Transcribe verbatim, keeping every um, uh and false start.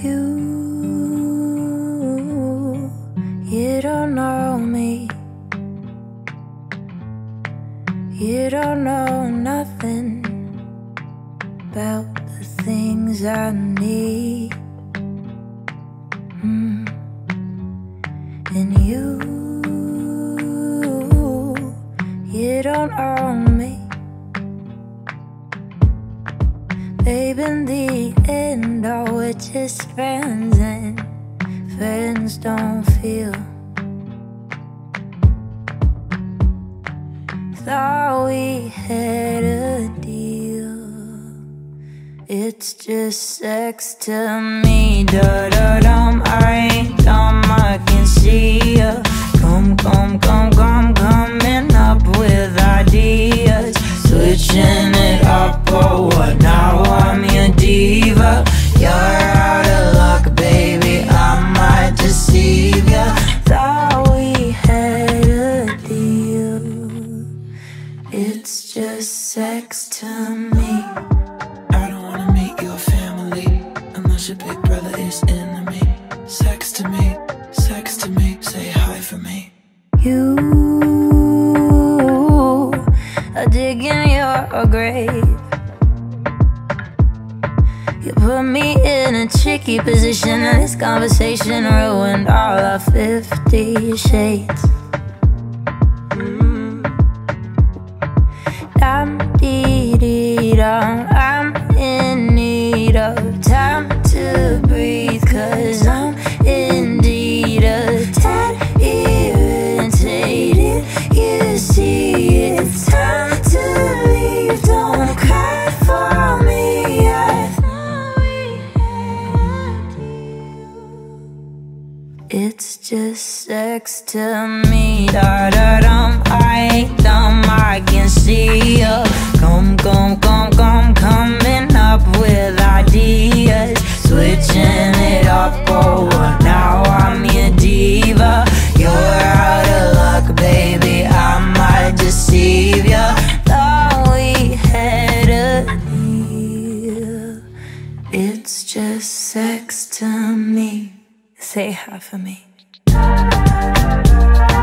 You, you don't know me. You don't know nothing about the things I need. mm. And you, you don't own me. Babe, in the end, all we're just friends, and friends don't feel. Thought we had a deal. It's just sex to me. Da da dum, I ain't dumb, I can see ya. Come, come, come, come, coming up with ideas. Switching it up, oh what now? I'm your diva. You're out of luck, baby, I might deceive ya. Thought we had a deal. It's just sex to me. I don't wanna meet your family unless your big brother is enemy. Sex to me, sex to me, say hi for me. You are digging your grave. You put me in a tricky position, and this conversation ruined all our fifty shades. mm. I'm dee-dee-dum, I'm in need of time to breathe, 'cause I'm indeed a tad irritated. You see, it's time to leave. Don't cry for me. I thought we had a deal. It's just sex to me. Da da dum, I ain't dumb, I can see ya. Come, come, come, come, coming up with ideas. Switching it up, oh what now? I'm your diva. You're out of luck, baby, I might deceive ya. Thought we had a deal. It's just sex to me. Say hi for me.